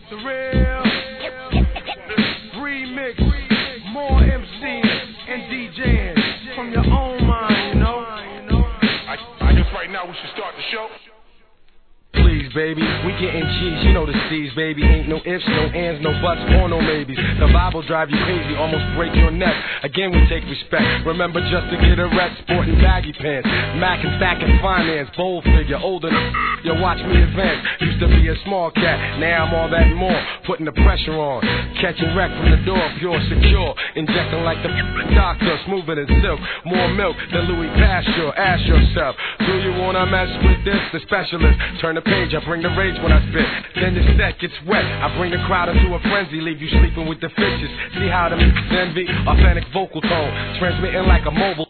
The real remix, more MCs and DJs from your own mind, you know. I guess right now we should start the show. Please, baby, we getting G's, you know the C's, baby. Ain't no ifs, no ands, no buts, or no maybes. The Bible drive you crazy, almost break your neck. Again, we take respect. Remember just to get a rep, sporting baggy pants. Mac and stacking finance, bold figure, older yo, watch me advance. Used to be a small cat, now I'm all that and more. Putting the pressure on, catching wreck from the door, pure, secure. Injecting like the doctor, smoother than silk. More milk than Louis Pasteur. Ask yourself, do you wanna mess with this? The specialist, turn the page, I bring the rage when I spit. Then the set gets wet, I bring the crowd into a frenzy. Leave you sleeping with the fishes. See how the envy, authentic vocal tone, transmitting like a mobile.